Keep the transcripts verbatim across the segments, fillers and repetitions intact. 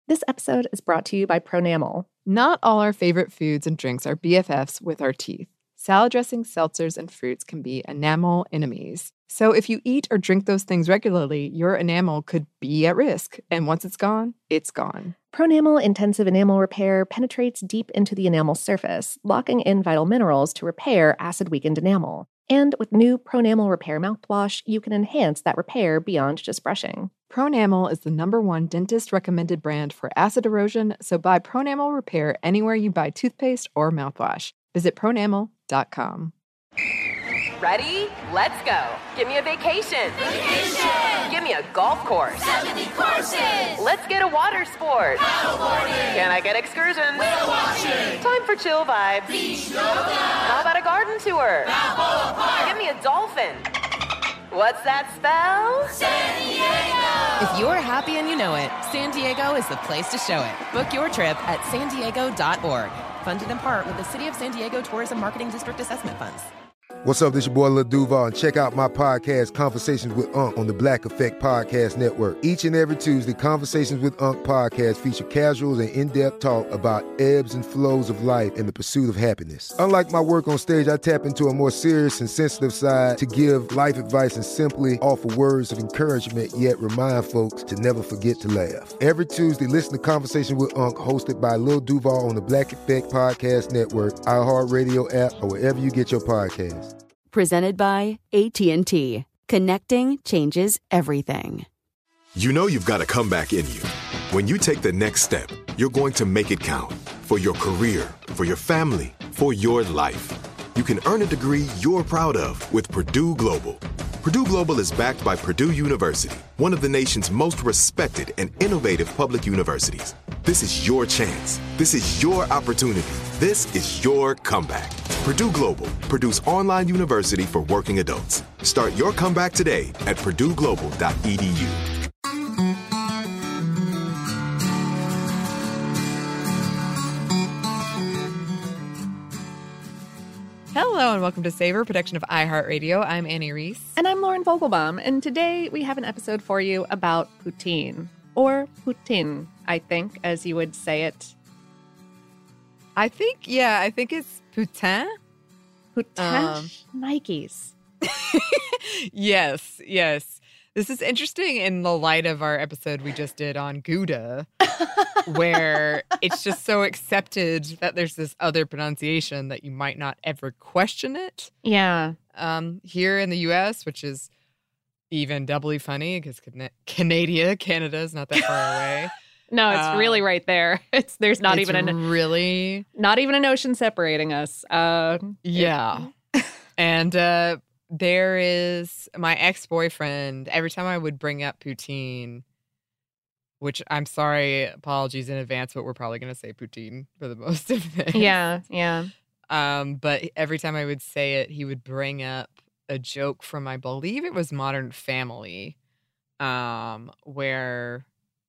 This episode is brought to you by Pronamel. Not all our favorite foods and drinks are B F Fs with our teeth. Salad dressings, seltzers, and fruits can be enamel enemies. So if you eat or drink those things regularly, your enamel could be at risk. And once it's gone, it's gone. Pronamel Intensive Enamel Repair penetrates deep into the enamel surface, locking in vital minerals to repair acid-weakened enamel. And with new Pronamel Repair mouthwash, you can enhance that repair beyond just brushing. Pronamel is the number one dentist-recommended brand for acid erosion, so buy Pronamel Repair anywhere you buy toothpaste or mouthwash. Visit pronamel dot com. Ready? Let's go. Give me a vacation. Vacation! Give me a golf course. seventy courses! Let's get a water sport. Paddleboarding! Can I get excursions? Whale watching! Time for chill vibes. Beach yoga! How about a garden tour? Balboa Park! Give me a dolphin. What's that spell? San Diego! If you're happy and you know it, San Diego is the place to show it. Book your trip at san diego dot org. Funded in part with the City of San Diego Tourism Marketing District Assessment Funds. What's up, this your boy Lil Duval, and check out my podcast, Conversations with Unc, on the Black Effect Podcast Network. Each and every Tuesday, Conversations with Unc podcast feature casuals and in-depth talk about ebbs and flows of life and the pursuit of happiness. Unlike my work on stage, I tap into a more serious and sensitive side to give life advice and simply offer words of encouragement, yet remind folks to never forget to laugh. Every Tuesday, listen to Conversation with Unc, hosted by Lil Duval on the Black Effect Podcast Network, iHeartRadio app, or wherever you get your podcasts. Presented by A T and T. Connecting changes everything. You know you've got a comeback in you. When you take the next step, you're going to make it count. For your career, for your family, for your life. You can earn a degree you're proud of with Purdue Global. Purdue Global is backed by Purdue University, one of the nation's most respected and innovative public universities. This is your chance. This is your opportunity. This is your comeback. Purdue Global, Purdue's online university for working adults. Start your comeback today at purdue global dot e d u. Hello and welcome to Savor, production of iHeartRadio. I'm Annie Reese. And I'm Lauren Vogelbaum, and today we have an episode for you about poutine. Or poutine, I think, as you would say it. I think, yeah, I think it's poutine. Poutine Um, Nikes. Yes, yes. This is interesting in the light of our episode we just did on Gouda, where it's just so accepted that there's this other pronunciation that you might not ever question it. Yeah. Um, here in the U S, which is even doubly funny because Can- Canada, Canada is not that far away. No, it's Uh, really right there. It's there's not it's even an really not even an ocean separating us. Uh, yeah. And uh, there is my ex-boyfriend. Every time I would bring up poutine, which I'm sorry, apologies in advance, but we're probably going to say poutine for the most of it. yeah, yeah. Um, but every time I would say it, he would bring up a joke from, I believe it was Modern Family, um, where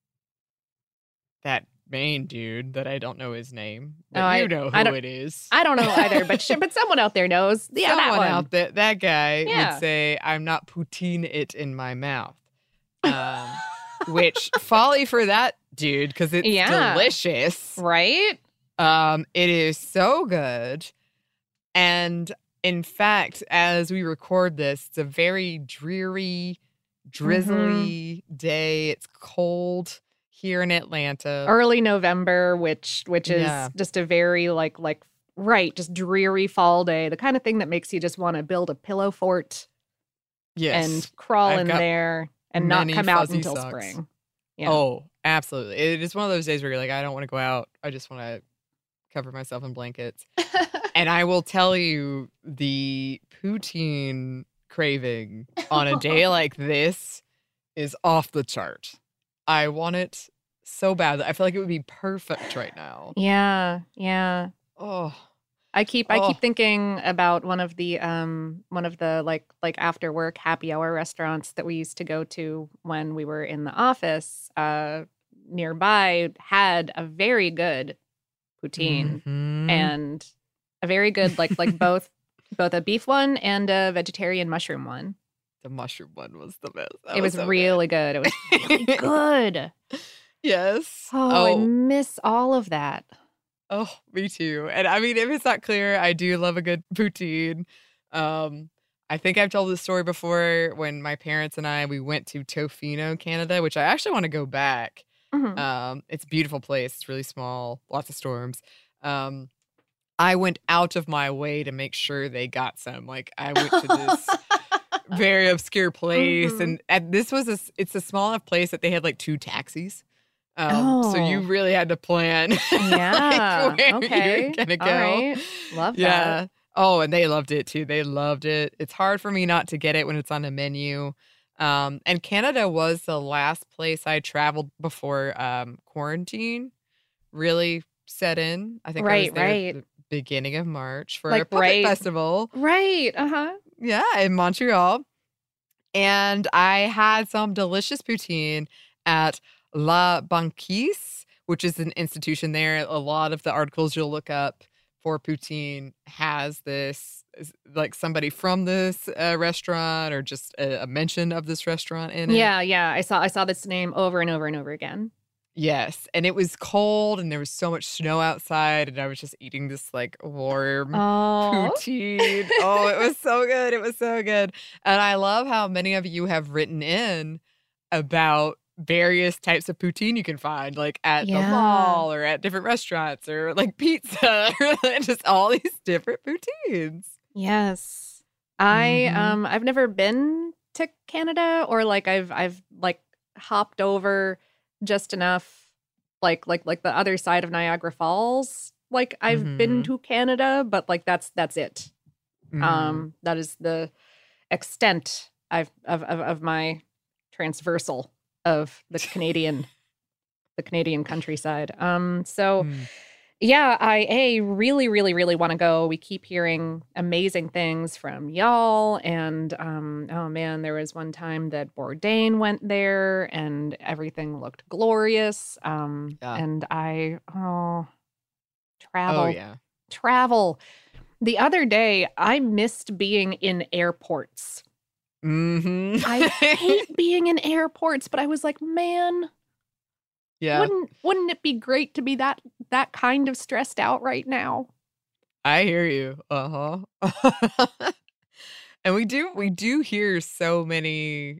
that main dude that I don't know his name, but Oh, you I- know I who don't- it is. I don't know either, but sh- but someone out there knows. Yeah, Someone that one. out there, that guy Yeah. would say, "I'm not poutine it in my mouth," um, which folly for that dude because it's Yeah. delicious. Right? Um, it is so good. And in fact, as we record this, it's a very dreary, drizzly day. It's cold here in Atlanta. Early November, which which is Yeah. just a very like like right, just dreary fall day. The kind of thing that makes you just want to build a pillow fort Yes. and crawl I've in got there and not many come out fuzzy until socks. spring. Yeah. Oh, absolutely. It is one of those days where you're like, I don't want to go out. I just want to cover myself in blankets. And I will tell you, the poutine craving on a day like this is off the chart. I want it so badly. I feel like it would be perfect right now. Yeah, yeah. Oh, I keep I Oh. keep thinking about one of the um one of the like like after work happy hour restaurants that we used to go to when we were in the office uh nearby had a very good poutine Mhm. and a very good like like both both a beef one and a vegetarian mushroom one. The mushroom one was the best. That It was so really good. It was really good. Yes. Oh, I miss all of that. Oh, me too. And I mean, if it's not clear, I do love a good poutine. Um, I think I've told this story before when my parents and I, we went to Tofino, Canada, which I actually want to go back. Mhm. Um, it's a beautiful place. It's really small, lots of storms. Um, I went out of my way to make sure they got some. Like I went to this very obscure place, Mhm. and, and this was a, it's a small enough place that they had like two taxis. Um, Oh. So you really had to plan. Yeah. like, where Okay. you're gonna go. All right. Love Yeah. that. Oh, and they loved it too. They loved it. It's hard for me not to get it when it's on the menu. Um, and Canada was the last place I traveled before um, quarantine really set in. I think I Right, was there right. at the beginning of March for a Like, puppet right. festival. Right. Uh huh. Yeah, in Montreal. And I had some delicious poutine at La Banquise, which is an institution there. A lot of the articles you'll look up for poutine has this, like somebody from this uh, restaurant or just a, a mention of this restaurant in it. Yeah. Yeah. I saw. I saw this name over and over and over again. Yes. And it was cold and there was so much snow outside and I was just eating this like warm Oh. poutine. Oh, it was so good. It was so good. And I love how many of you have written in about various types of poutine you can find, like at Yeah. the mall or at different restaurants or like pizza, just all these different poutines. Yes. I Mhm. um I've never been to Canada, or like I've I've like hopped over just enough, like like like the other side of Niagara Falls. Like I've been Mhm. to Canada, but like that's that's it. Mhm. Um that is the extent I've of of, of my transversal of the Canadian the Canadian countryside. Um so Mm. yeah, I a really, really, really want to go. We keep hearing amazing things from y'all, and um, oh man, there was one time that Bourdain went there, and everything looked glorious. Um, Yeah. and I oh, travel, Oh, yeah. travel. The other day, I missed being in airports. Mm-hmm. I hate being in airports, but I was like, man, yeah. wouldn't wouldn't it be great to be that that kind of stressed out right now? I hear you. Uh-huh. And we do we do hear so many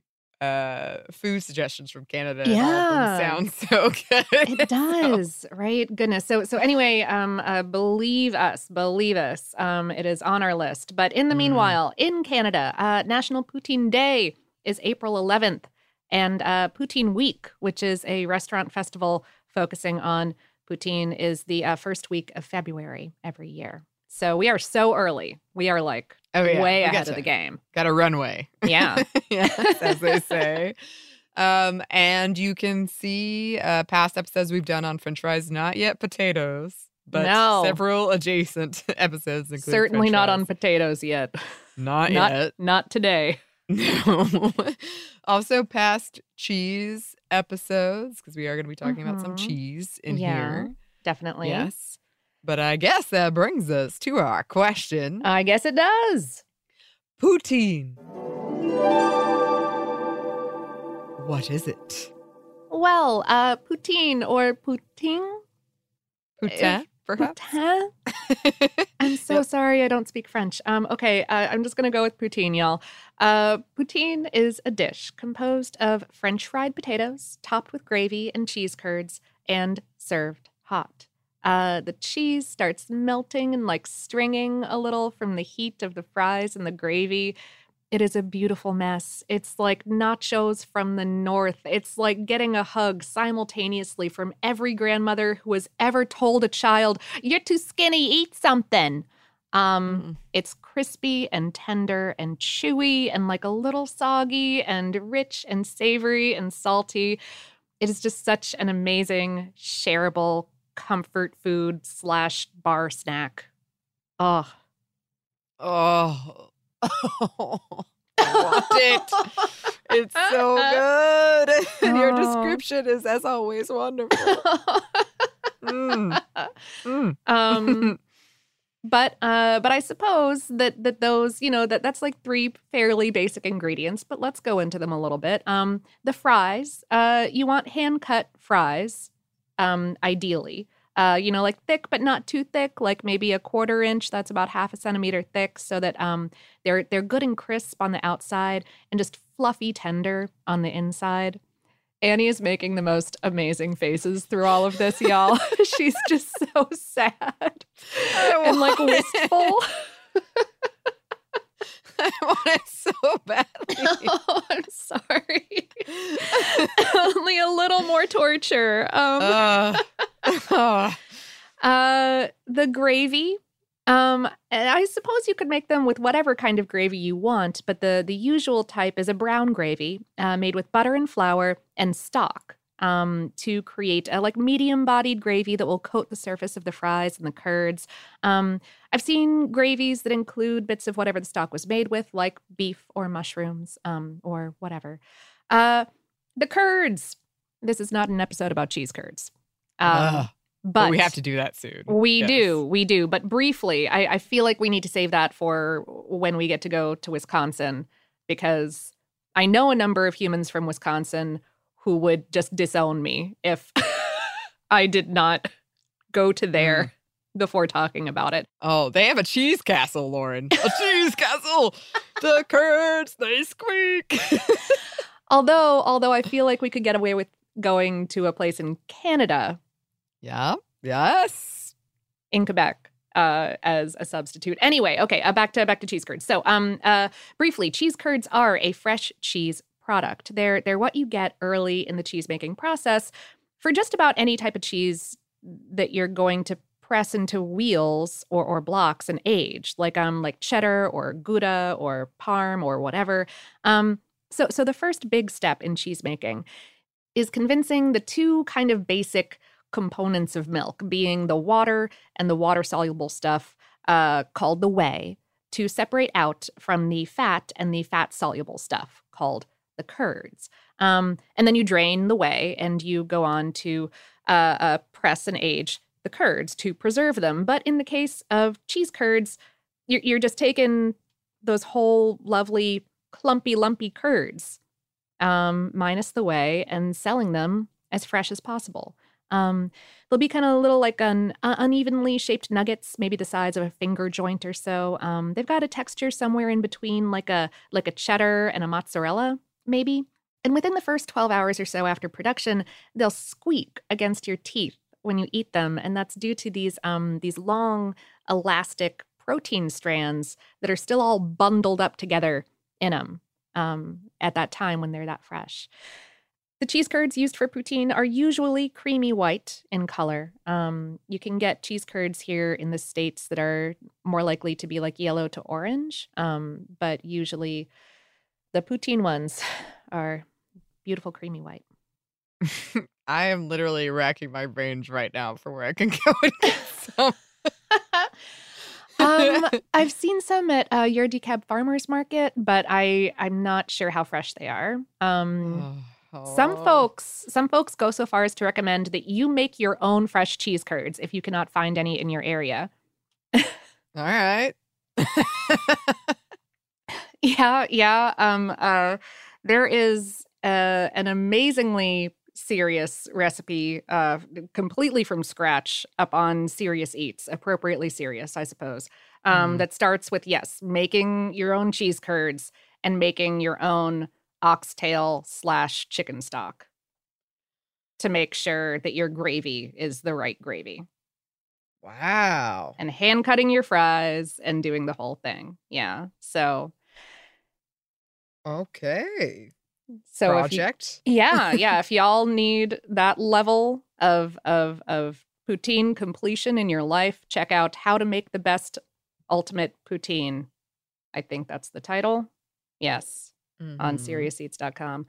uh food suggestions from Canada and all of Yeah. them sound so good. It does, right? Goodness. So so anyway, um uh, believe us, believe us. Um it is on our list. But in the Mm. meanwhile, in Canada, uh National Poutine Day is April eleventh, and uh Poutine Week, which is a restaurant festival focusing on poutine, is the uh, first week of February every year. So we are so early. We are like Oh, yeah. way We ahead gotcha. of the game. Got a runway. Yeah. Yes, as they say. Um, and you can see uh, past episodes we've done on French fries, not yet potatoes, but No. several adjacent episodes. Including Certainly French not fries. on potatoes yet. Not, not yet. not today. No. Also, past cheese episodes, because we are going to be talking about some Mhm. cheese in Yeah, here. definitely. Yes. But I guess that brings us to our question. I guess it does. Poutine. What is it? Well, uh, poutine or poutine? Poutin, perhaps? Poutin? I'm so Yep. sorry I don't speak French. Um, okay, uh, I'm just going to go with poutine, y'all. Uh, poutine is a dish composed of French fried potatoes topped with gravy and cheese curds and served hot. Uh, the cheese starts melting and like stringing a little from the heat of the fries and the gravy. It is a beautiful mess. It's like nachos from the north. It's like getting a hug simultaneously from every grandmother who has ever told a child, "You're too skinny, eat something." Um, Mm. it's crispy and tender and chewy and like a little soggy and rich and savory and salty. It is just such an amazing, shareable comfort food slash bar snack. Oh, Oh. I want it. It's so good. And your Oh. description is, as always, wonderful. Mm. Mm. um, But uh, but I suppose that that those, you know, that that's like three fairly basic ingredients. But let's go into them a little bit. Um, the fries, uh, you want hand cut fries, um, ideally. Uh, you know, like thick but not too thick, like maybe a quarter inch. That's about half a centimeter thick, so that um, they're they're good and crisp on the outside and just fluffy tender on the inside. Annie is making the most amazing faces through all of this, y'all. She's just so sad and like wistful. I want it so badly. Oh, I'm sorry. Only a little more torture. Um, uh, oh. uh, the gravy. Um, and I suppose you could make them with whatever kind of gravy you want, but the the usual type is a brown gravy uh, made with butter and flour and stock um, to create a like medium-bodied gravy that will coat the surface of the fries and the curds. Um, I've seen gravies that include bits of whatever the stock was made with, like beef or mushrooms um, or whatever. Uh, the curds. This is not an episode about cheese curds. Um, uh. But, But we have to do that soon. We Yes. do. We do. But briefly, I, I feel like we need to save that for when we get to go to Wisconsin, because I know a number of humans from Wisconsin who would just disown me if I did not go to there mm. before talking about it. Oh, they have a cheese castle, Lauren. A cheese castle. The curds, they squeak. although, although I feel like we could get away with going to a place in Canada. Yeah. Yes. In Quebec uh, as a substitute. Anyway, okay, uh, back to back to cheese curds. So, um, uh, briefly, cheese curds are a fresh cheese product. They're they're what you get early in the cheese making process for just about any type of cheese that you're going to press into wheels or or blocks and age, like um like cheddar or Gouda or Parm or whatever. Um, so so the first big step in cheese making is convincing the two kind of basic components of milk, being the water and the water-soluble stuff uh, called the whey, to separate out from the fat and the fat-soluble stuff called the curds. Um, and then you drain the whey and you go on to uh, uh, press and age the curds to preserve them. But in the case of cheese curds, you're, you're just taking those whole lovely clumpy, lumpy curds, um, minus the whey, and selling them as fresh as possible. Um, they'll be kind of little like un, uh, unevenly shaped nuggets, maybe the size of a finger joint or so. Um, they've got a texture somewhere in between like a like a cheddar and a mozzarella, maybe. And within the first twelve hours or so after production, they'll squeak against your teeth when you eat them. And that's due to these um, these long, elastic protein strands that are still all bundled up together in them um, at that time when they're that fresh. The cheese curds used for poutine are usually creamy white in color. Um, you can get cheese curds here in the States that are more likely to be like yellow to orange, um, but usually the poutine ones are beautiful creamy white. I am literally racking my brains right now for where I can go and get some. um, I've seen some at uh, your DeKalb Farmers Market, but I, I'm not sure how fresh they are. Um Some folks, some folks go so far as to recommend that you make your own fresh cheese curds if you cannot find any in your area. All right. yeah, yeah. Um, uh, there is uh, an amazingly serious recipe, uh, completely from scratch, up on Serious Eats, appropriately serious, I suppose. Um, mm. That starts with yes, making your own cheese curds and making your own oxtail slash chicken stock to make sure that your gravy is the right gravy. Wow. And hand cutting your fries and doing the whole thing. Yeah. So. Okay. So project. If you, yeah. Yeah. If y'all need that level of, of, of poutine completion in your life, check out How to Make the Best Ultimate Poutine. I think that's the title. Yes. Mm-hmm. On serious eats dot com.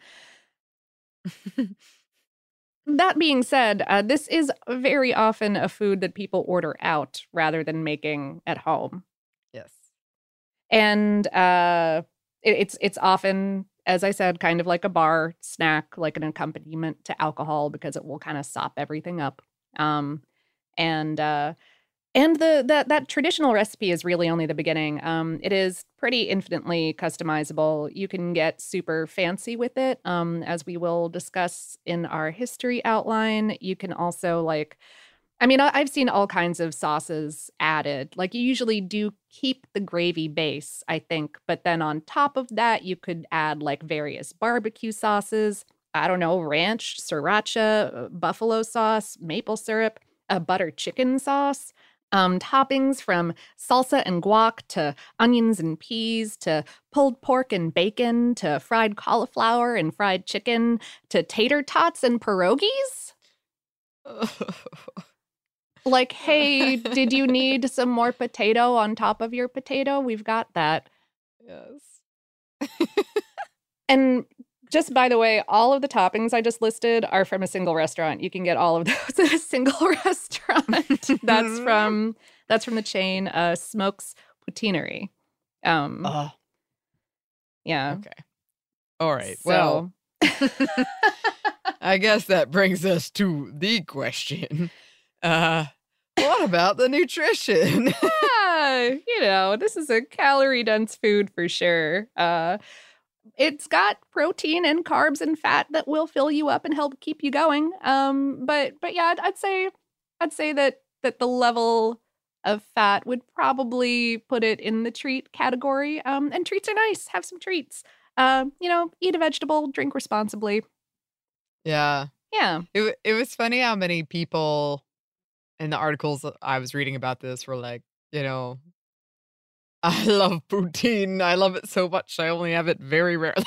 That being said, uh, this is very often a food that people order out rather than making at home. Yes. And uh, it, it's it's often, as I said, kind of like a bar snack, like an accompaniment to alcohol, because it will kind of sop everything up. Um, and uh, And the that that traditional recipe is really only the beginning. Um, it is pretty infinitely customizable. You can get super fancy with it, um, as we will discuss in our history outline. You can also like, I mean, I- I've seen all kinds of sauces added. Like you usually do keep the gravy base, I think, but then on top of that, you could add like various barbecue sauces. I don't know, ranch, sriracha, buffalo sauce, maple syrup, a butter chicken sauce. Um, toppings from salsa and guac to onions and peas to pulled pork and bacon to fried cauliflower and fried chicken to tater tots and pierogies. Like, hey, did you need some more potato on top of your potato? We've got that. Yes. And just by the way, all of the toppings I just listed are from a single restaurant. You can get all of those at a single restaurant. That's from that's from the chain uh, Smokes Poutineery. Um, Oh, yeah. okay. All right. So- Well, I guess that brings us to the question. Uh, what about the nutrition? yeah, you know, this is a calorie dense food for sure. Uh, it's got protein and carbs and fat that will fill you up and help keep you going. Um, but but yeah, I'd, I'd say I'd say that that the level of fat would probably put it in the treat category. Um, and treats are nice. Have some treats. Um, you know, eat a vegetable, drink responsibly. Yeah. Yeah. It wa- it was funny how many people in the articles that I was reading about this were like, you know, I love poutine. I love it so much. I only have it very rarely.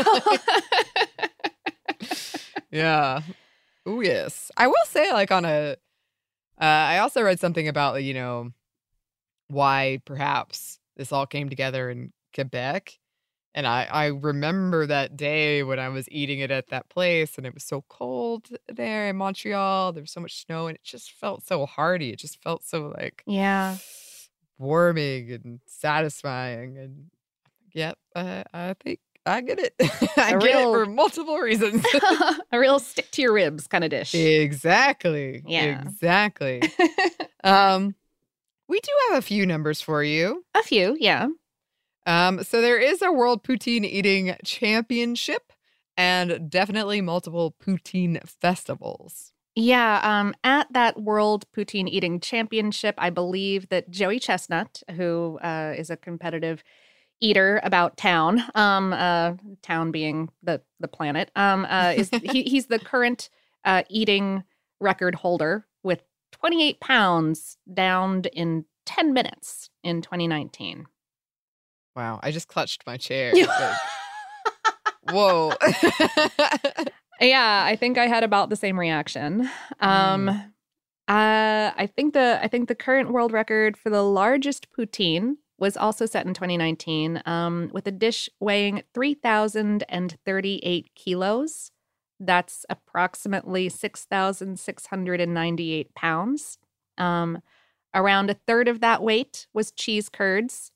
Yeah. Oh, yes. I will say, like, on a, uh, I also read something about, you know, why perhaps this all came together in Quebec. And I, I remember that day when I was eating it at that place and it was so cold there in Montreal. There was so much snow and it just felt so hearty. It just felt so like Yeah. warming and satisfying. And yep, I, I think I get it. I A get real- it for multiple reasons. A real stick to your ribs kind of dish. Exactly. Yeah. Exactly. um, we do have a few numbers for you. A few, yeah. Um, so there is a World Poutine Eating Championship and definitely multiple poutine festivals. Yeah, um, at that World Poutine Eating Championship, I believe that Joey Chestnut, who uh, is a competitive eater about town, um, uh, town being the the planet, um, uh, is he, he's the current uh, eating record holder with twenty-eight pounds downed in ten minutes in twenty nineteen. Wow, I just clutched my chair. Like, whoa. Yeah, I think I had about the same reaction. Um, Mm. uh, I think the I think the current world record for the largest poutine was also set in twenty nineteen, um, with a dish weighing three thousand thirty-eight kilos. That's approximately six thousand six hundred ninety-eight pounds. Um, around a third of that weight was cheese curds,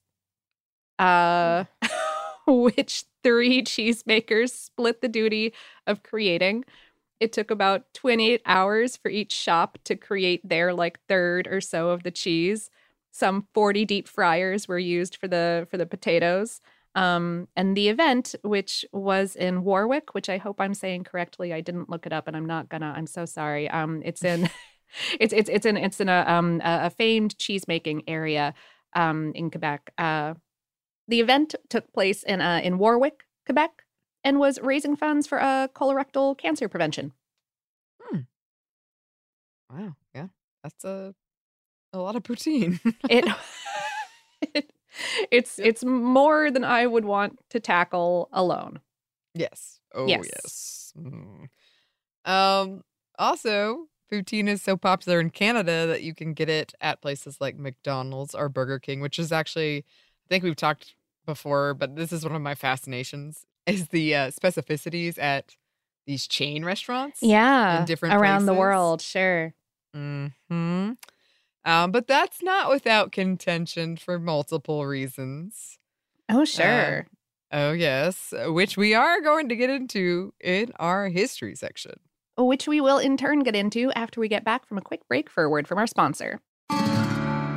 uh, which three cheesemakers split the duty of creating. It took about twenty-eight hours for each shop to create their like third or so of the cheese. Some forty deep fryers were used for the for the potatoes. Um, and the event, which was in Warwick, which I hope I'm saying correctly. I didn't look it up, and I'm not gonna. I'm so sorry. Um, it's in, it's it's it's in it's in a um a, a famed cheese making area, um in Quebec. Uh, the event took place in uh in Warwick, Quebec, and was raising funds for uh colorectal cancer prevention. Wow. Yeah. That's a a lot of poutine. It, it it's it's more than I would want to tackle alone. Yes. Oh, Yes. yes. Mm. Um. Also, poutine is so popular in Canada that you can get it at places like McDonald's or Burger King, which is actually, I think we've talked before, but this is one of my fascinations, is the uh, specificities at these chain restaurants. Yeah, in different around the places. world, sure. Hmm. Um, but that's not without contention for multiple reasons. Oh, sure. Oh, yes, which we are going to get into in our history section. Which we will in turn get into after we get back from a quick break for a word from our sponsor.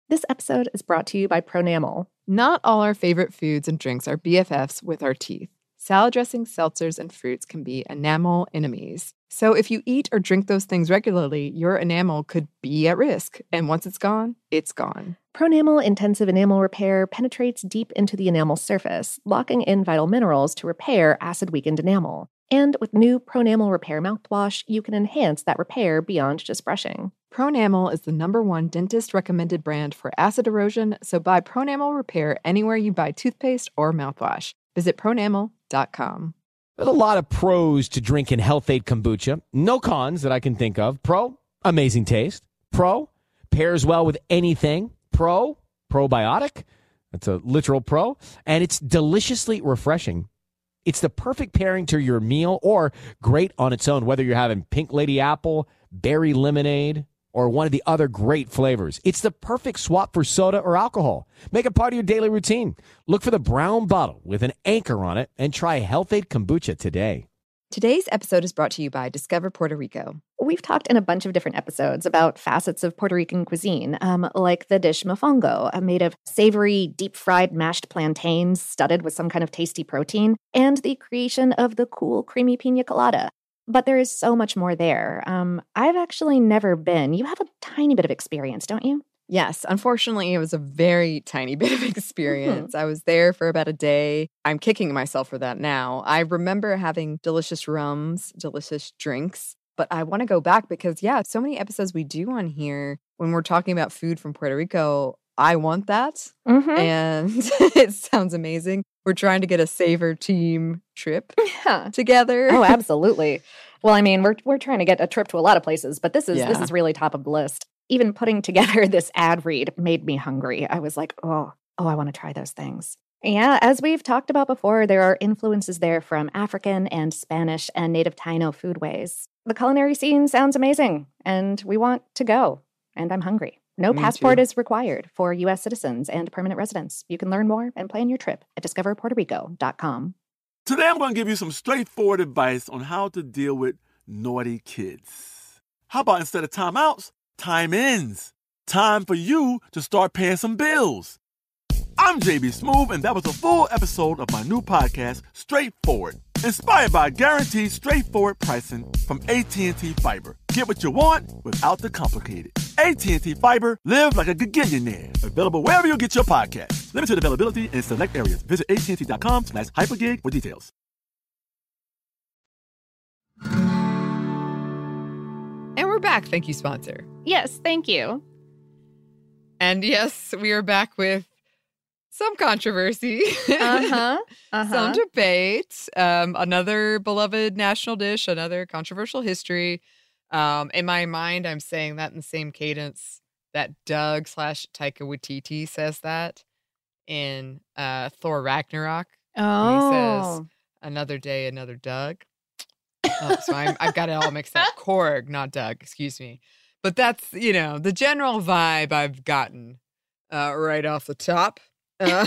This episode is brought to you by Pronamel. Not all our favorite foods and drinks are B F Fs with our teeth. Salad dressings, seltzers, and fruits can be enamel enemies. So if you eat or drink those things regularly, your enamel could be at risk. And once it's gone, it's gone. Pronamel Intensive Enamel Repair penetrates deep into the enamel surface, locking in vital minerals to repair acid-weakened enamel. And with new Pronamel Repair mouthwash, you can enhance that repair beyond just brushing. Pronamel is the number one dentist-recommended brand for acid erosion, so buy Pronamel Repair anywhere you buy toothpaste or mouthwash. Visit pronamel dot com. There's a lot of pros to drinking Health-Ade kombucha. No cons that I can think of. Pro, amazing taste. Pro, pairs well with anything. Pro, probiotic. That's a literal pro. And it's deliciously refreshing. It's the perfect pairing to your meal or great on its own, whether you're having Pink Lady Apple, berry lemonade, or one of the other great flavors. It's the perfect swap for soda or alcohol. Make it part of your daily routine. Look for the brown bottle with an anchor on it and try Health-Ade kombucha today. Today's episode is brought to you by Discover Puerto Rico. We've talked in a bunch of different episodes about facets of Puerto Rican cuisine, um, like the dish mofongo, uh, made of savory, deep-fried mashed plantains studded with some kind of tasty protein, and the creation of the cool, creamy pina colada. But there is so much more there. Um, I've actually never been. You have a tiny bit of experience, don't you? Yes, unfortunately, it was a very tiny bit of experience. Mm-hmm. I was there for about a day. I'm kicking myself for that now. I remember having delicious rums, delicious drinks, but I want to go back because, yeah, so many episodes we do on here when we're talking about food from Puerto Rico. I want that, mm-hmm. and it sounds amazing. We're trying to get a Savor team trip yeah. together. Oh, absolutely. Well, I mean, we're we're trying to get a trip to a lot of places, but this is yeah. this is really top of the list. Even putting together this ad read made me hungry. I was like, oh, oh, I want to try those things. Yeah, as we've talked about before, there are influences there from African and Spanish and native Taino foodways. The culinary scene sounds amazing, and we want to go, and I'm hungry. No Me passport too. is required for U S citizens and permanent residents. You can learn more and plan your trip at discover puerto rico dot com. Today I'm going to give you some straightforward advice on how to deal with naughty kids. How about instead of timeouts, time ins? Time for you to start paying some bills. I'm J B Smoove, and that was a full episode of my new podcast, Straightforward, inspired by guaranteed straightforward pricing from A T and T Fiber. Get what you want without the complicated. A T and T Fiber, live like a gigillionaire. Available wherever you get your podcast. Limited availability in select areas. Visit A T and T dot com slash hypergig for details. And we're back. Thank you, sponsor. Yes, thank you. And yes, we are back with some controversy, uh-huh, uh-huh. some debate, um, another beloved national dish, another controversial history. Um, in my mind, I'm saying that in the same cadence that Doug slash Taika Waititi says that in uh, Thor Ragnarok. Oh. He says, another day, another Doug. Oh, so I'm, I've got it all mixed up. Korg, not Doug, excuse me. But that's, you know, the general vibe I've gotten uh, right off the top. Uh,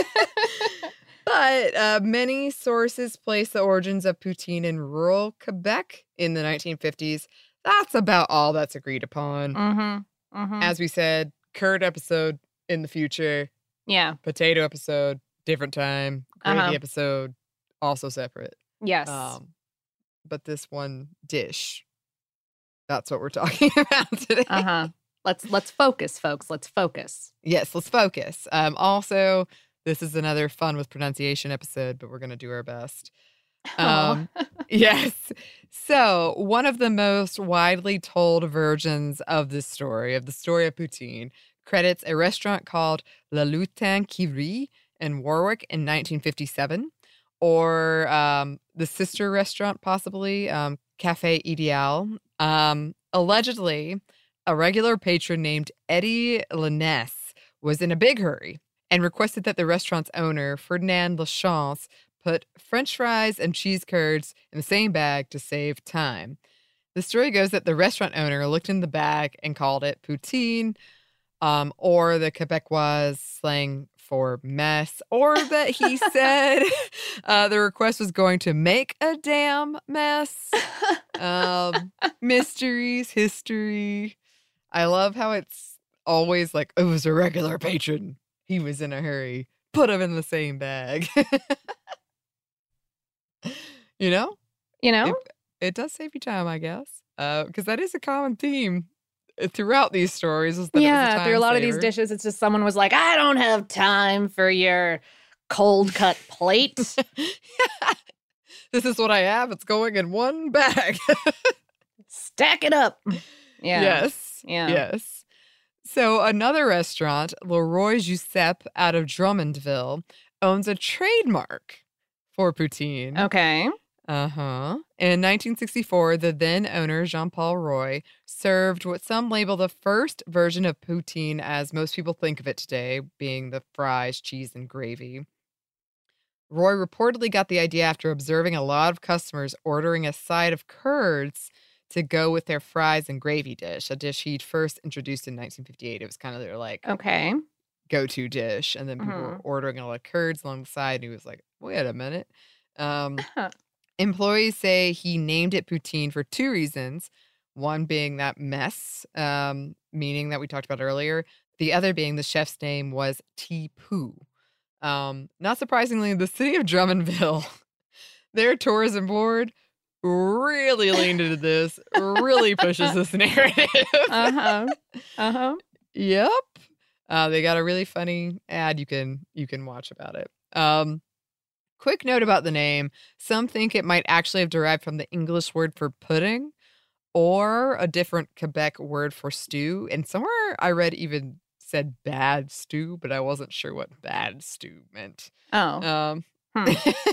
but uh, many sources place the origins of poutine in rural Quebec in the nineteen fifties. That's about all that's agreed upon. Mm-hmm. Mm-hmm. As we said, curd episode in the future. Yeah. Potato episode, different time. Gravy Uh-huh. episode, also separate. Yes. Um, but this one dish, that's what we're talking about today. Uh-huh. Let's let's focus, folks. Let's focus. Yes, let's focus. Um, also, this is another fun with pronunciation episode, but we're going to do our best. Um, yes. So, one of the most widely told versions of this story, of the story of poutine, credits a restaurant called Le Lutin qui Rit in Warwick in nineteen fifty-seven, or um, the sister restaurant, possibly, um, Café Ideal. Um, allegedly, a regular patron named Eddie Lanesse was in a big hurry and requested that the restaurant's owner, Ferdinand Lachance, put French fries and cheese curds in the same bag to save time. The story goes that the restaurant owner looked in the bag and called it poutine, um, or the Quebecois slang for mess, or that he said uh, the request was going to make a damn mess. Um, mysteries, history. I love how it's always like, it was a regular patron. He was in a hurry. Put him in the same bag. You know? You know? It, it does save you time, I guess. Because uh, that is a common theme throughout these stories. Is that yeah, it was a through a lot time of these saver. dishes, it's just someone was like, I don't have time for your cold cut plate. This is what I have. It's going in one bag. Stack it up. Yeah. Yes. Yeah. Yes. So another restaurant, Leroy Giuseppe out of Drummondville, owns a trademark for poutine. Okay. Uh-huh. In nineteen sixty-four, the then owner, Jean-Paul Roy, served what some label the first version of poutine as most people think of it today, being the fries, cheese, and gravy. Roy reportedly got the idea after observing a lot of customers ordering a side of curds to go with their fries and gravy dish, a dish he'd first introduced in nineteen fifty-eight. It was kind of their, like, Okay. go-to dish. And then people Mhm. were ordering a lot of curds along the side, and he was like, wait a minute. Um... Employees say he named it poutine for two reasons. One being that mess, um, meaning that we talked about earlier. The other being the chef's name was T. Poo. Um, not surprisingly, the city of Drummondville, their tourism board really leaned into this, really pushes this narrative. Uh-huh. Uh-huh. Yep. Uh, they got a really funny ad you can you can watch about it. Um, quick note about the name. Some think it might actually have derived from the English word for pudding or a different Quebec word for stew. And somewhere I read even said bad stew, but I wasn't sure what bad stew meant. Oh. Um, Hmm.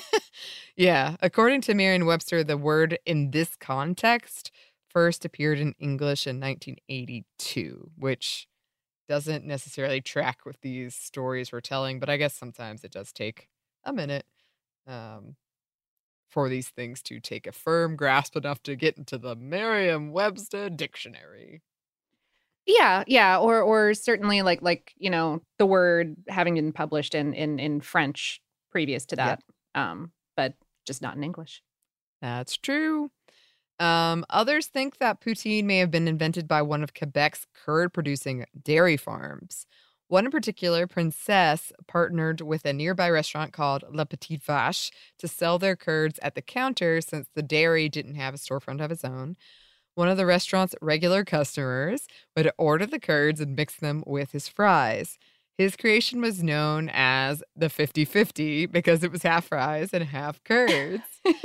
yeah. According to Merriam-Webster, the word in this context first appeared in English in nineteen eighty-two, which doesn't necessarily track with these stories we're telling, but I guess sometimes it does take a minute um, for these things to take a firm grasp enough to get into the Merriam-Webster dictionary. Yeah, yeah, or or certainly like like you know the word having been published in in in French previous to that, um, but just not in English. That's true. Um, others think that poutine may have been invented by one of Quebec's curd-producing dairy farms. One in particular, Princess, partnered with a nearby restaurant called La Petite Vache to sell their curds at the counter since the dairy didn't have a storefront of its own. One of the restaurant's regular customers would order the curds and mix them with his fries. His creation was known as the fifty-fifty because it was half fries and half curds.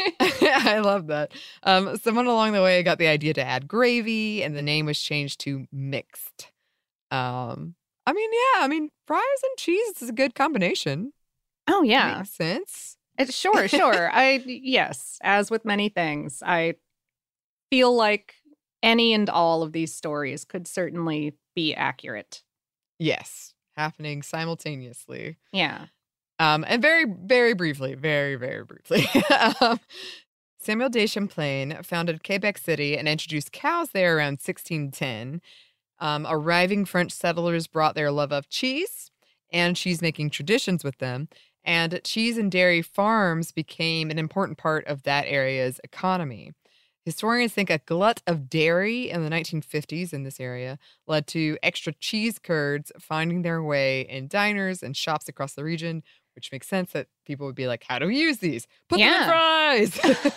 I love that. Um, someone along the way got the idea to add gravy, and the name was changed to Mixed. Um, I mean, yeah, I mean, fries and cheese is a good combination. Oh yeah, Makes sense. It's, sure, sure. I yes, as with many things, I feel like any and all of these stories could certainly be accurate. Yes, happening simultaneously. Yeah. Um, and very, very briefly, very, very briefly, um, Samuel de Champlain founded Quebec City and introduced cows there around sixteen ten. Um, arriving French settlers brought their love of cheese and cheese-making traditions with them, and cheese and dairy farms became an important part of that area's economy. Historians think a glut of dairy in the nineteen fifties in this area led to extra cheese curds finding their way in diners and shops across the region, which makes sense that people would be like, how do we use these? Put them in fries!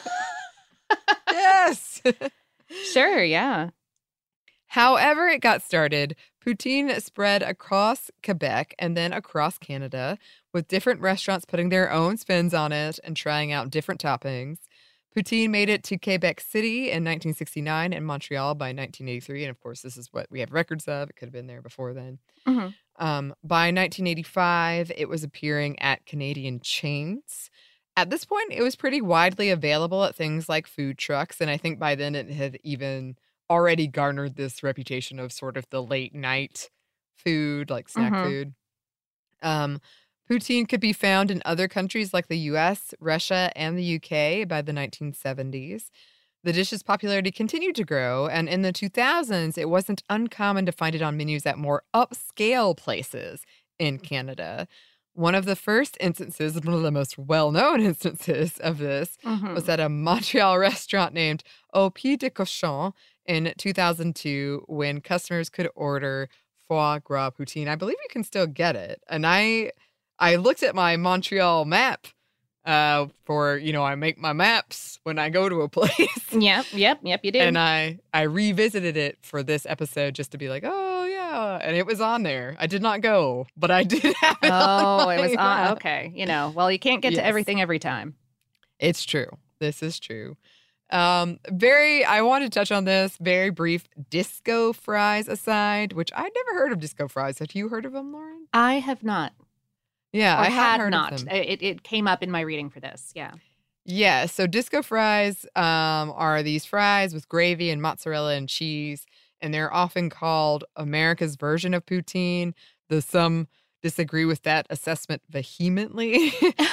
Yes! Sure, yeah. However it got started, poutine spread across Quebec and then across Canada, with different restaurants putting their own spins on it and trying out different toppings. Poutine made it to Quebec City in nineteen sixty-nine and Montreal by nineteen eighty-three. And of course, this is what we have records of. It could have been there before then. Mm-hmm. Um, by nineteen eighty-five, it was appearing at Canadian chains. At this point, it was pretty widely available at things like food trucks. And I think by then it had even already garnered this reputation of sort of the late night food, like snack Mhm. food. Um, poutine could be found in other countries like the U S, Russia, and the U K by the nineteen seventies. The dish's popularity continued to grow, and in the two thousands, it wasn't uncommon to find it on menus at more upscale places in Canada. One of the first instances, one of the most well-known instances of this, Mhm. was at a Montreal restaurant named Au Pied de Cochon in two thousand two, when customers could order foie gras poutine. I believe you can still get it. And I I looked at my Montreal map uh, for, you know, I make my maps when I go to a place. Yep, yep, yep, you did. And I, I revisited it for this episode just to be like, oh, yeah. And it was on there. I did not go, but I did have it on Oh, my it was on. map. Okay. You know, well, you can't get Yes. to everything every time. It's true. This is true. Um, very, I want to touch on this, very brief disco fries aside, which I'd never heard of disco fries. Have you heard of them, Lauren? I have not. Yeah, Or I hadn't had heard not. of them. It, it came up in my reading for this. Yeah. Yeah, so disco fries um, are these fries with gravy and mozzarella and cheese, and they're often called America's version of poutine, though some disagree with that assessment vehemently.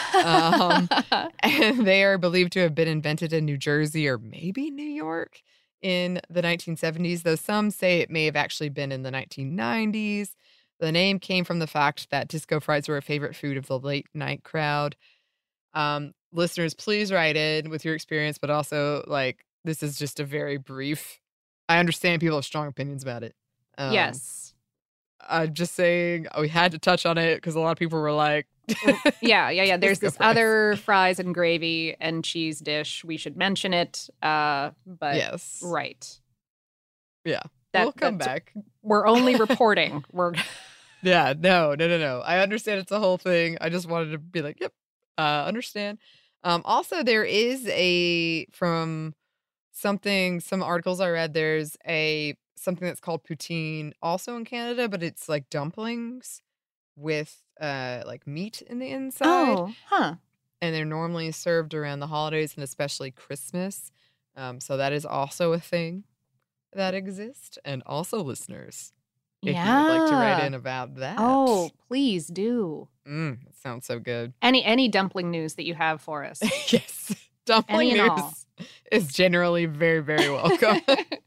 um, and they are believed to have been invented in New Jersey or maybe New York in the nineteen seventies, though some say it may have actually been in the nineteen nineties. The name came from the fact that disco fries were a favorite food of the late night crowd. Um, listeners, please write in with your experience, but also, like, this is just a very brief. I understand people have strong opinions about it. Um, Yes. I'm just saying we had to touch on it because a lot of people were like, Yeah, yeah, yeah. There's Disco this fries. other fries and gravy and cheese dish. We should mention it. Uh, but yes. right. Yeah. That- we'll come that's- back. We're only reporting. We're Yeah, no, no, no, no. I understand it's a whole thing. I just wanted to be like, yep, uh, understand. Um, also, there is a, from something, some articles I read, there's a, something that's called poutine also in Canada, but it's like dumplings with uh like meat in the inside. Oh, huh. And they're normally served around the holidays and especially Christmas. Um, so that is also a thing that exists. And also, listeners, if you would like to write Yeah. in about that. Oh, please do. Mm, that sounds so good. Any any dumpling news that you have for us? Yes. Dumpling Any and all. news is generally very, very welcome.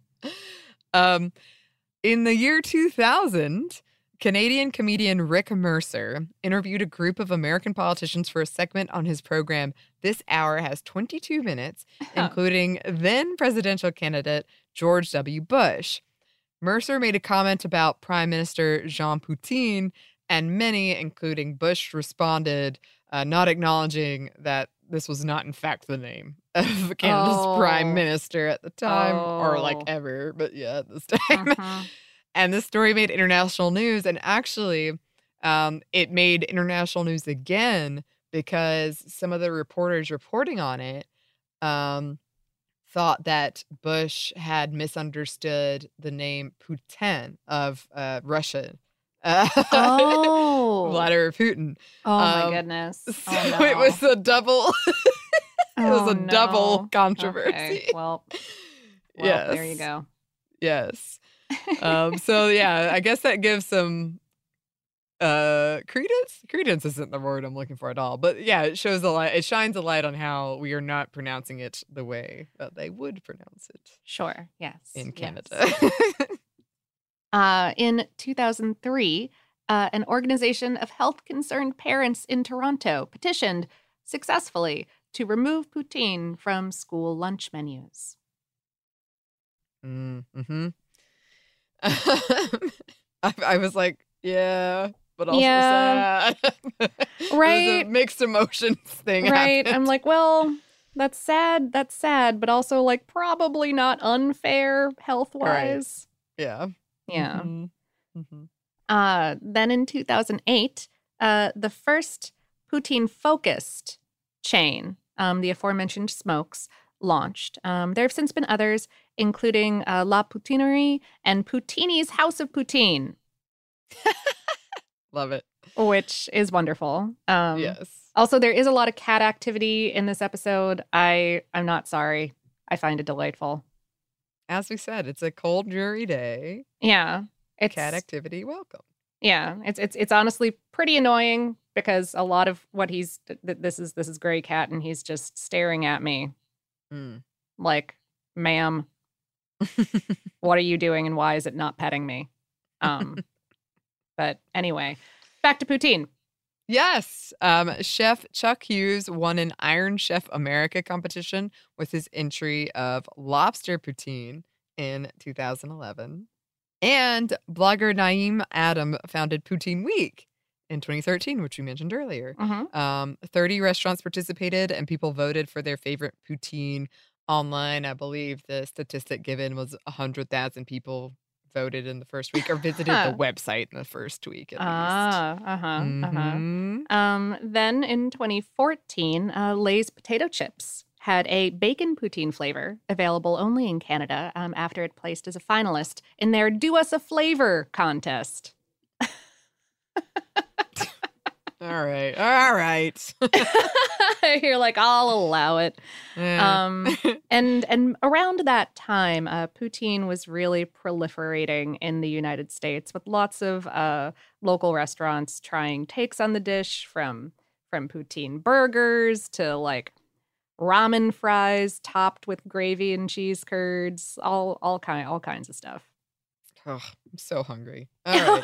um, in the year two thousand, Canadian comedian Rick Mercer interviewed a group of American politicians for a segment on his program. This hour has twenty-two minutes, including then presidential candidate George W. Bush. Mercer made a comment about Prime Minister Jean Poutine, and many, including Bush, responded, uh, not acknowledging that this was not, in fact, the name of Canada's Oh. prime minister at the time, or like Oh. ever, but yeah, at this time. Mhm. And this story made international news, and actually, um, it made international news again because some of the reporters reporting on it um, thought that Bush had misunderstood the name Putin of uh, Russia. Uh, Oh. Vladimir Putin. Oh my Um, goodness. So Oh, no. it was a double. it was Oh, a double no. controversy. Okay, well, well, yes. there you go. Yes. Um, so yeah, I guess that gives some uh credence. Credence isn't the word I'm looking for at all, but yeah, it shows a light. It shines a light on how we are not pronouncing it the way that they would pronounce it Sure. Yes. in yes. Canada. Uh, in two thousand three, uh, an organization of health-concerned parents in Toronto petitioned successfully to remove poutine from school lunch menus. mm, hmm I, I was like, yeah, but also Yeah. sad. It was a Right. mixed emotions thing. Right. happened. I'm like, well, that's sad. That's sad, but also like probably not unfair health-wise. yeah. Yeah. Mhm. Mhm. Uh, then in two thousand eight, uh, the first poutine-focused chain, um, the aforementioned Smokes, launched. Um, there have since been others, including uh, La Poutinerie and Poutini's House of Poutine, Love it. which is wonderful. Um, Yes. Also, there is a lot of cat activity in this episode. I I'm not sorry. I find it delightful. As we said, it's a cold, dreary day. Yeah, it's Cat activity, welcome. Yeah, it's it's it's honestly pretty annoying because a lot of what he's th- th- this is this is Gray Cat and he's just staring at me Mm. like, "Ma'am, what are you doing and why is it not petting me?" Um, but anyway, back to poutine. Yes. Um, Chef Chuck Hughes won an Iron Chef America competition with his entry of lobster poutine in two thousand eleven. And blogger Naeem Adam founded Poutine Week in twenty thirteen, which we mentioned earlier. Mm-hmm. Um, thirty restaurants participated, and people voted for their favorite poutine online. I believe the statistic given was one hundred thousand people voted in the first week or visited the website in the first week at ah, least. Uh-huh, Mhm. uh-huh. Um, then in twenty fourteen, uh, Lay's potato chips had a bacon poutine flavor available only in Canada um, after it placed as a finalist in their Do Us a Flavor contest. All right. All right. You're like, I'll allow it. Yeah. Um, and and around that time, uh, poutine was really proliferating in the United States, with lots of uh, local restaurants trying takes on the dish, from from poutine burgers to like ramen fries topped with gravy and cheese curds, all all kind all kinds of stuff. Oh, I'm so hungry. All right.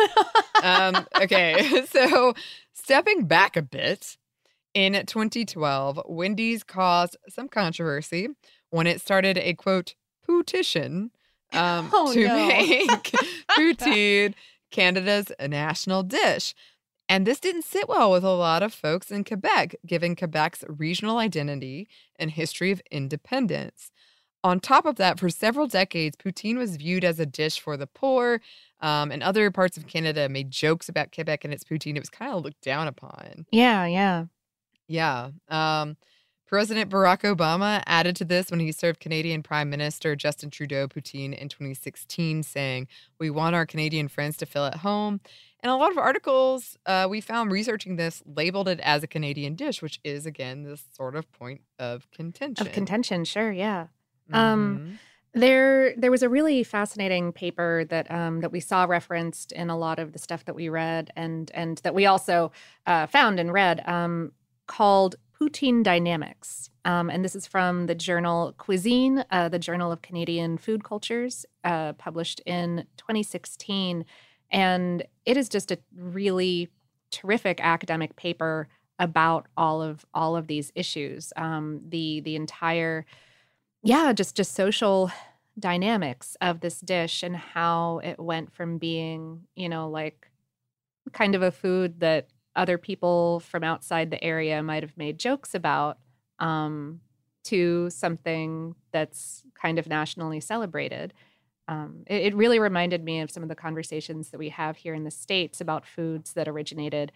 um, okay. So stepping back a bit, in twenty twelve, Wendy's caused some controversy when it started a, quote, petition um, Oh, to no. make poutine Canada's national dish. And this didn't sit well with a lot of folks in Quebec, given Quebec's regional identity and history of independence. On top of that, for several decades, poutine was viewed as a dish for the poor, um, and other parts of Canada made jokes about Quebec and its poutine. It was kind of looked down upon. Yeah, yeah. Yeah. Um, President Barack Obama added to this when he served Canadian Prime Minister Justin Trudeau poutine in twenty sixteen, saying, "We want our Canadian friends to feel at home." And a lot of articles uh, we found researching this labeled it as a Canadian dish, which is, again, this sort of point of contention. Of contention, sure, yeah. Mhm. Um, there, there was a really fascinating paper that um, that we saw referenced in a lot of the stuff that we read, and and that we also uh, found and read, um, called Poutine Dynamics. Um, and this is from the journal Cuisine, uh, the Journal of Canadian Food Cultures, uh, published in twenty sixteen. And it is just a really terrific academic paper about all of all of these issues. Um, the the entire Yeah, just just social dynamics of this dish and how it went from being, you know, like kind of a food that other people from outside the area might have made jokes about, um, to something that's kind of nationally celebrated. Um, it, it really reminded me of some of the conversations that we have here in the States about foods that originated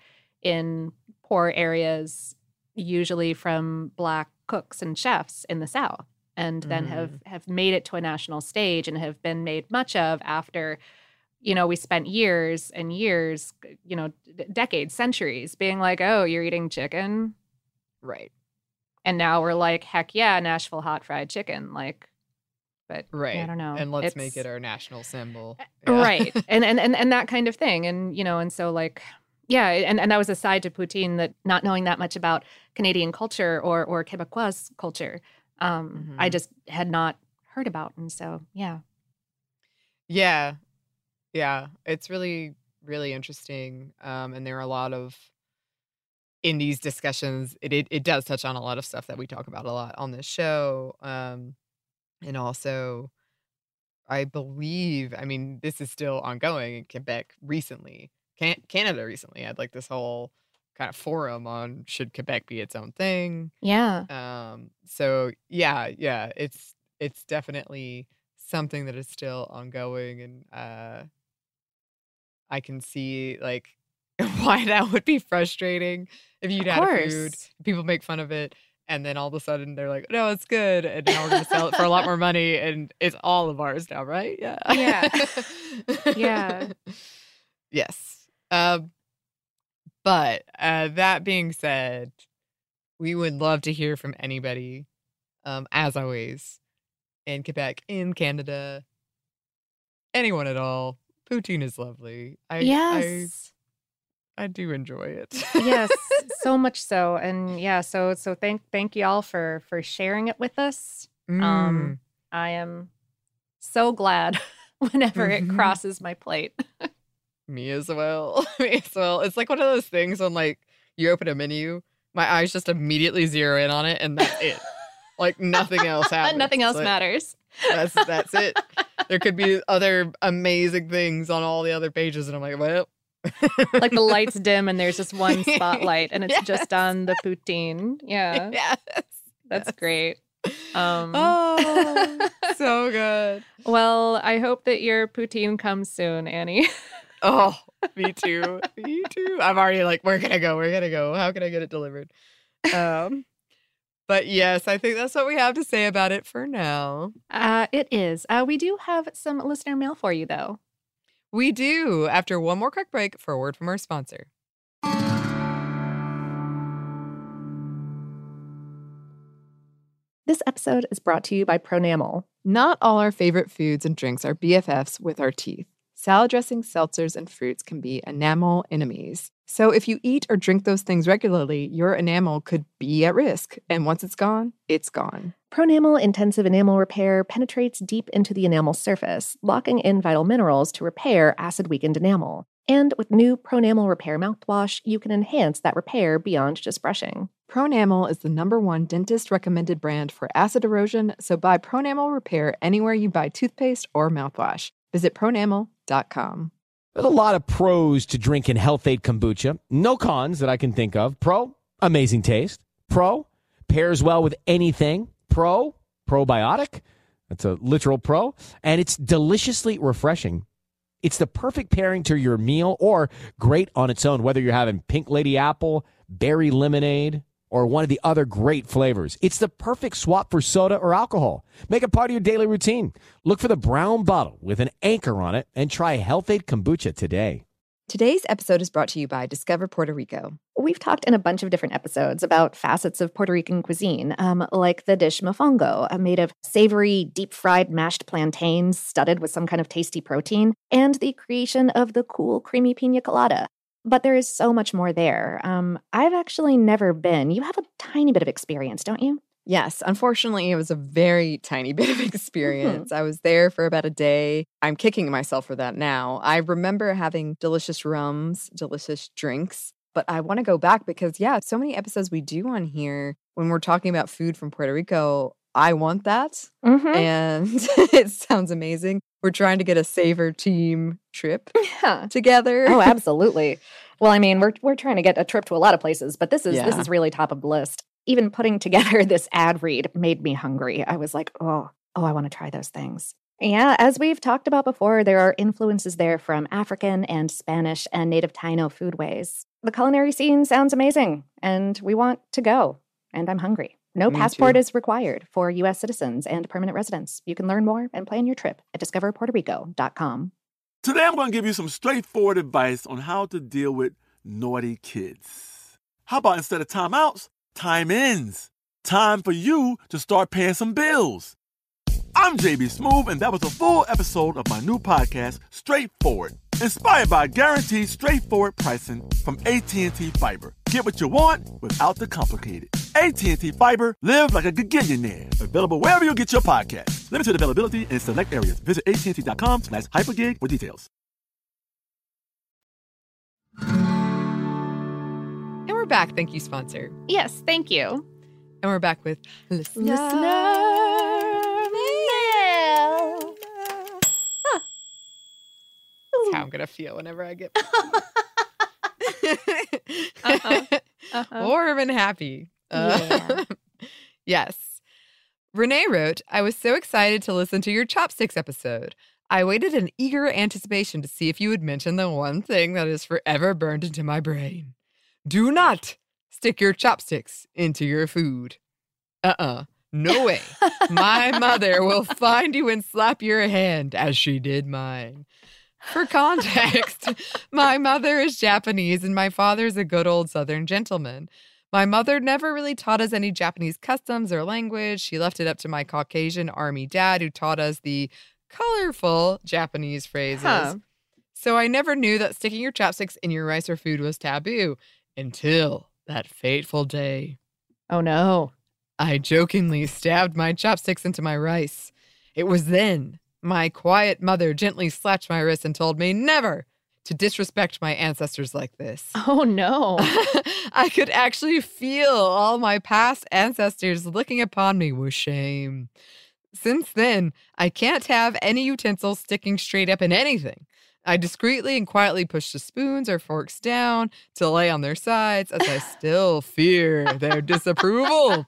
in poor areas, usually from Black cooks and chefs in the South, and then Mhm. have, have made it to a national stage and have been made much of after, you know, we spent years and years, you know, d- decades, centuries being like, oh, you're eating chicken? Right. And now we're like, heck yeah, Nashville hot fried chicken. Like, but Right. I don't know. And let's make It's- it our national symbol. Yeah. Right. And, and and and that kind of thing. And, you know, and so like, yeah, and, and that was a side to poutine, that not knowing that much about Canadian culture or or Quebecois culture, um, I Mhm. just had not heard about. And so, yeah. Yeah. Yeah. It's really, really interesting. Um, and there are a lot of, in these discussions, it, it it does touch on a lot of stuff that we talk about a lot on this show. Um, and also, I believe, I mean, this is still ongoing in Quebec recently. Can- Canada recently had like this whole kind of forum on should Quebec be its own thing. Yeah. Um, so yeah, yeah, it's it's definitely something that is still ongoing, and uh, I can see like why that would be frustrating if you'd Of had a food, course. people make fun of it, and then all of a sudden they're like, no, it's good, and now we're gonna sell it for a lot more money, and it's all of ours now, right? Yeah. Yeah. Yeah. Yes. Um, but uh, that being said, we would love to hear from anybody, um, as always, in Quebec, in Canada, anyone at all. Poutine is lovely. I, Yes. I, I do enjoy it. Yes, so much so. And yeah, so so thank thank you all for for sharing it with us. Mm. Um, I am so glad whenever Mhm. it crosses my plate. Me as well. Me as well. It's like one of those things when like you open a menu, my eyes just immediately zero in on it, and that's it. Like nothing else happens. Nothing else Like, matters. That's that's it. there could be other amazing things on all the other pages. And I'm like, well. Like the lights dim and there's just one spotlight and it's Yes. just on the poutine. Yeah. Yes. That's Yes. great. Um, Oh, so good. well, I hope that your poutine comes soon, Annie. Oh, me too. Me too. I'm already like, where can I go? Where can I go? How can I get it delivered? Um, but yes, I think that's what we have to say about it for now. Uh, it is. Uh, we do have some listener mail for you, though. We do, after one more quick break for a word from our sponsor. This episode is brought to you by Pronamel. Not all our favorite foods and drinks are B F Fs with our teeth. Salad dressings, seltzers, and fruits can be enamel enemies. So if you eat or drink those things regularly, your enamel could be at risk. And once it's gone, it's gone. Pronamel Intensive Enamel Repair penetrates deep into the enamel surface, locking in vital minerals to repair acid-weakened enamel. And with new Pronamel Repair mouthwash, you can enhance that repair beyond just brushing. Pronamel is the number one dentist-recommended brand for acid erosion, so buy Pronamel Repair anywhere you buy toothpaste or mouthwash. Visit pronamel dot com. There's a lot of pros to drinking Health-Ade kombucha. No cons that I can think of. Pro, amazing taste. Pro, pairs well with anything. Pro, probiotic. That's a literal pro. And it's deliciously refreshing. It's the perfect pairing to your meal or great on its own, whether you're having pink lady apple, berry lemonade, or one of the other great flavors. It's the perfect swap for soda or alcohol. Make it part of your daily routine. Look for the brown bottle with an anchor on it and try Health-Ade kombucha today. Today's episode is brought to you by Discover Puerto Rico. We've talked in a bunch of different episodes about facets of Puerto Rican cuisine, um, like the dish mofongo, uh, made of savory, deep-fried mashed plantains studded with some kind of tasty protein, and the creation of the cool, creamy pina colada. But there is so much more there. Um, I've actually never been. You have a tiny bit of experience, don't you? Yes, unfortunately, it was a very tiny bit of experience. I was there for about a day. I'm kicking myself for that now. I remember having delicious rums, delicious drinks, but I want to go back because, yeah, so many episodes we do on here when we're talking about food from Puerto Rico. I want that, Mm-hmm. and it sounds amazing. We're trying to get a Savor team trip Yeah. together. Oh, absolutely. Well, I mean, we're we're trying to get a trip to a lot of places, but this is this Yeah. is really top of the list. Even putting together this ad read made me hungry. I was like, oh, oh, I want to try those things. Yeah, as we've talked about before, there are influences there from African and Spanish and native Taino foodways. The culinary scene sounds amazing, and we want to go. And I'm hungry. No Me passport too. is required for U S citizens and permanent residents. You can learn more and plan your trip at discover puerto rico dot com. Today I'm going to give you some straightforward advice on how to deal with naughty kids. How about instead of timeouts, time ins? Time for you to start paying some bills. I'm J B Smoove, and that was a full episode of my new podcast, Straightforward, inspired by guaranteed straightforward pricing from A T and T Fiber. Get what you want without the complicated. A T and T Fiber, live like a gigillionaire. Available wherever you get your podcasts. Limited availability in select areas. Visit A T and T dot com slash hypergig for details. And we're back. Thank you, sponsor. Yes, thank you. And we're back with Listener. That's how I'm going to feel whenever I get Uh-huh. Uh-huh. warm and happy. Uh, Yeah. Yes. Renee wrote, I was so excited to listen to your chopsticks episode. I waited in eager anticipation to see if you would mention the one thing that is forever burned into my brain. Do not stick your chopsticks into your food. Uh-uh. No way. My mother will find you and slap your hand as she did mine. For context, my mother is Japanese and my father's a good old Southern gentleman. My mother never really taught us any Japanese customs or language. She left it up to my Caucasian army dad, who taught us the colorful Japanese phrases. Huh. So I never knew that sticking your chopsticks in your rice or food was taboo until that fateful day. Oh, no. I jokingly stabbed my chopsticks into my rice. It was then my quiet mother gently slapped my wrist and told me never to disrespect my ancestors like this. Oh, no. I could actually feel all my past ancestors looking upon me with shame. Since then, I can't have any utensils sticking straight up in anything. I discreetly and quietly push the spoons or forks down to lay on their sides as I still fear their disapproval.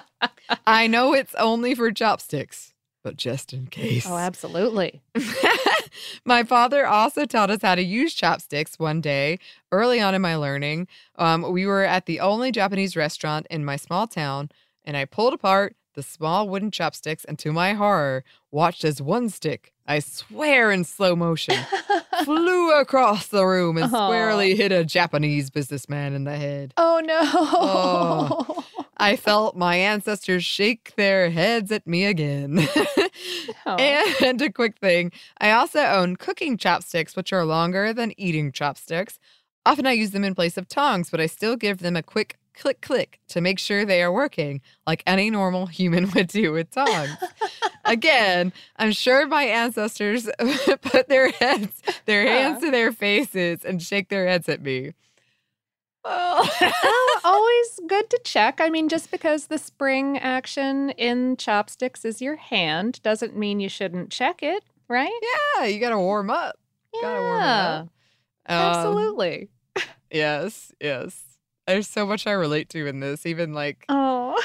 I know it's only for chopsticks, but just in case. Oh, absolutely. My father also taught us how to use chopsticks one day early on in my learning. Um, we were at the only Japanese restaurant in my small town, and I pulled apart the small wooden chopsticks and, to my horror, watched as one stick, I swear in slow motion, flew across the room and squarely hit a Japanese businessman in the head. Oh, no. Oh, I felt my ancestors shake their heads at me again. Oh. And a quick thing, I also own cooking chopsticks, which are longer than eating chopsticks. Often I use them in place of tongs, but I still give them a quick click, click to make sure they are working like any normal human would do with tongs. Again, I'm sure my ancestors put their heads, their hands to their faces and shake their heads at me. Well, always good to check. I mean, just because the spring action in chopsticks is your hand doesn't mean you shouldn't check it, right? Yeah, you got to warm up. Yeah, gotta warm it up. Um, absolutely. Yes, yes. There's so much I relate to in this, even like oh,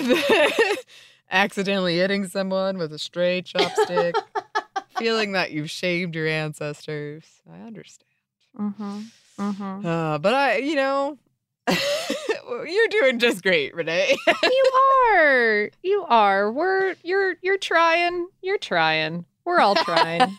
accidentally hitting someone with a stray chopstick, feeling that you've shamed your ancestors. I understand. Mm-hmm. Mm-hmm. Uh, but I, you know, you're doing just great, Renee. You are. You are. We're you're you're trying. You're trying. We're all trying.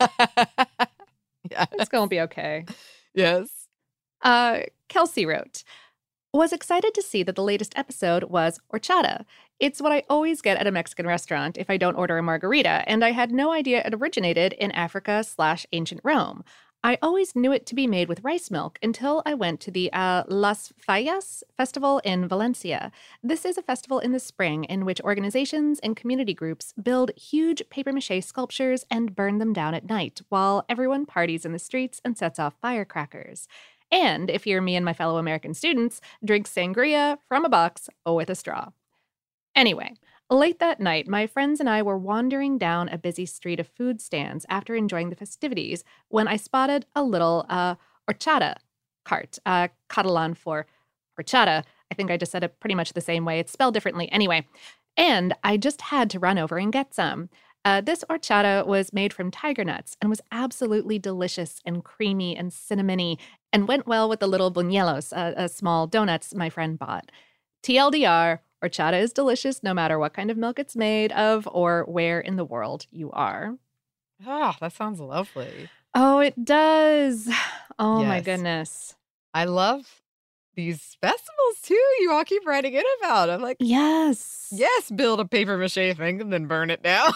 Yes. It's gonna be okay. Yes. Uh, Kelsey wrote, was excited to see that the latest episode was horchata. It's what I always get at a Mexican restaurant if I don't order a margarita, and I had no idea it originated in Africa slash ancient Rome. I always knew it to be made with rice milk until I went to the uh, Las Fallas festival in Valencia. This is a festival in the spring in which organizations and community groups build huge papier-mâché sculptures and burn them down at night while everyone parties in the streets and sets off firecrackers. And if you're me and my fellow American students, drink sangria from a box with a straw. Anyway, late that night, my friends and I were wandering down a busy street of food stands after enjoying the festivities when I spotted a little uh, horchata cart, uh, Catalan for horchata. I think I just said it pretty much the same way. It's spelled differently anyway. And I just had to run over and get some. Uh, this horchata was made from tiger nuts and was absolutely delicious and creamy and cinnamony and went well with the little buñuelos, uh, uh, small donuts my friend bought. T L D R, horchata is delicious no matter what kind of milk it's made of or where in the world you are. Ah, that sounds lovely. Oh, it does. Oh, Yes. my goodness. I love these festivals too. You all keep writing in about. I'm like, Yes. yes, build a paper mache thing and then burn it down.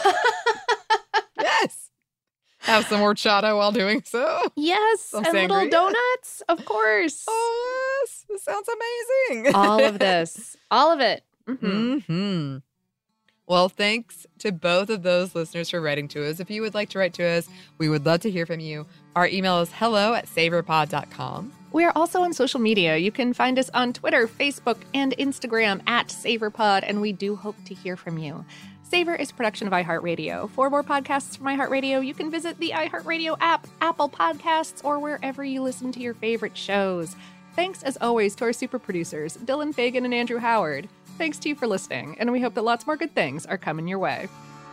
Yes. Have some horchata while doing so. Yes. Some and little sangria. donuts, of course. Oh, yes. This sounds amazing. All of this. All of it. Mhm. Hmm. Well, thanks to both of those listeners for writing to us. If you would like to write to us, we would love to hear from you. Our email is hello at savorpod dot com. We are also on social media. You can find us on Twitter, Facebook, and Instagram at SavorPod, and we do hope to hear from you. Savor is a production of iHeartRadio. For more podcasts from iHeartRadio, you can visit the iHeartRadio app, Apple Podcasts, or wherever you listen to your favorite shows. Thanks, as always, to our super producers, Dylan Fagan and Andrew Howard. Thanks to you for listening, and we hope that lots more good things are coming your way.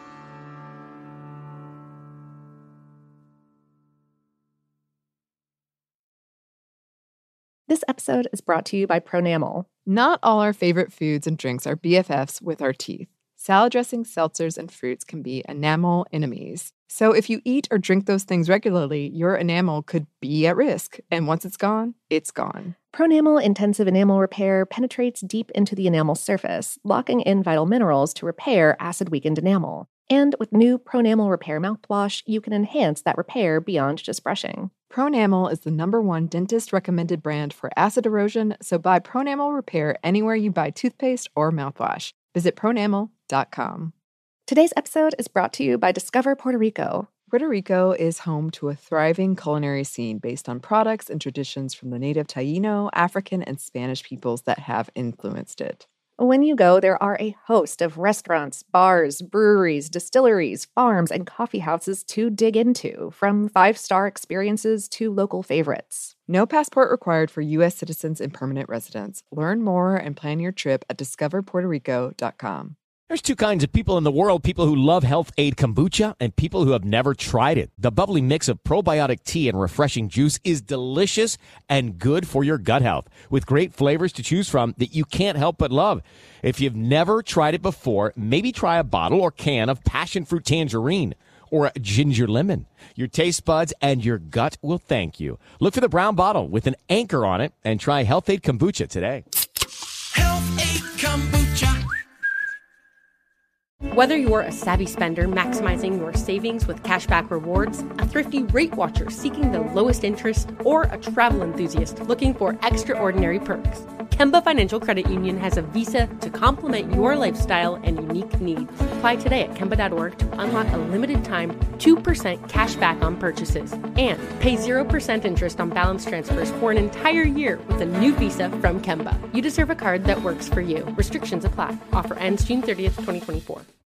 This episode is brought to you by Pronamel. Not all our favorite foods and drinks are B F Fs with our teeth. Salad dressings, seltzers, and fruits can be enamel enemies. So if you eat or drink those things regularly, your enamel could be at risk. And once it's gone, it's gone. Pronamel Intensive Enamel Repair penetrates deep into the enamel surface, locking in vital minerals to repair acid-weakened enamel. And with new Pronamel Repair mouthwash, you can enhance that repair beyond just brushing. Pronamel is the number one dentist-recommended brand for acid erosion, so buy Pronamel Repair anywhere you buy toothpaste or mouthwash. Visit pronamel dot com. Today's episode is brought to you by Discover Puerto Rico. Puerto Rico is home to a thriving culinary scene based on products and traditions from the native Taíno, African, and Spanish peoples that have influenced it. When you go, there are a host of restaurants, bars, breweries, distilleries, farms, and coffee houses to dig into, from five-star experiences to local favorites. No passport required for U S citizens and permanent residents. Learn more and plan your trip at discover puerto rico dot com. There's two kinds of people in the world, people who love Health Aid Kombucha and people who have never tried it. The bubbly mix of probiotic tea and refreshing juice is delicious and good for your gut health, with great flavors to choose from that you can't help but love. If you've never tried it before, maybe try a bottle or can of passion fruit tangerine or a ginger lemon. Your taste buds and your gut will thank you. Look for the brown bottle with an anchor on it and try Health Aid Kombucha today. Health Aid Kombucha. Whether you're a savvy spender maximizing your savings with cashback rewards, a thrifty rate watcher seeking the lowest interest, or a travel enthusiast looking for extraordinary perks, Kemba Financial Credit Union has a visa to complement your lifestyle and unique needs. Apply today at Kemba dot org to unlock a limited time two percent cash back on purchases and pay zero percent interest on balance transfers for an entire year with a new visa from Kemba. You deserve a card that works for you. Restrictions apply. Offer ends June thirtieth, twenty twenty-four.